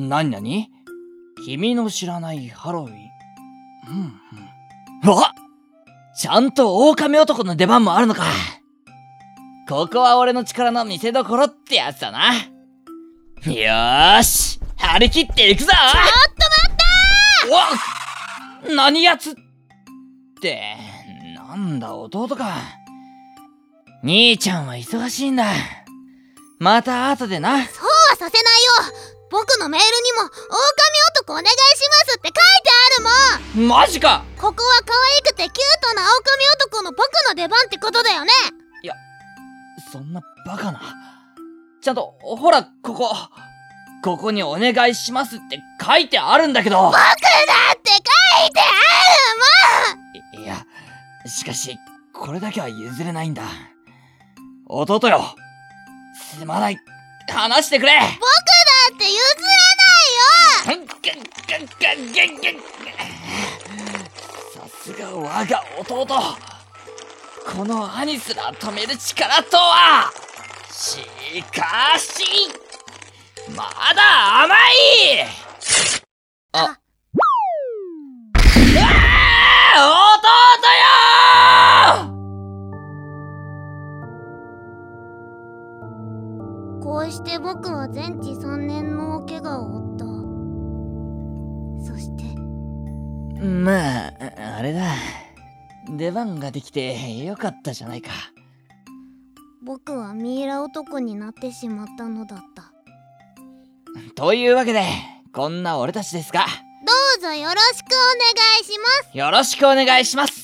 なになに？君の知らないハロウィン。あ！ちゃんと狼男の出番もあるのか。ここは俺の力の見せ所ってやつだな。よーし、張り切っていくぞ。ちょっと待ったー！何やつって、なんだ弟か。兄ちゃんは忙しいんだ。また後でな。 そうはさせないよ。僕のメールにも狼男お願いしますって書いてあるもん。 マジか。 ここは可愛くてキュートな狼男の僕の出番ってことだよね。 いや、そんなバカな。ちゃんとほらここにお願いしますって書いてあるんだけど。 僕だって書いてあるもん。 いや、しかしこれだけは譲れないんだ。弟よ、すまない、話してくれ。 僕だって譲れないよ。 さすが我が弟。この兄すら止める力とは。しかしまだ甘い。弟よ。 こうして僕は全治3年の大怪我を負った。そしてまあ、あれだ。出番ができてよかったじゃないか。 僕はミイラ男になってしまったのだった。 というわけで、こんな俺たちですが、 どうぞよろしくお願いします。 よろしくお願いします。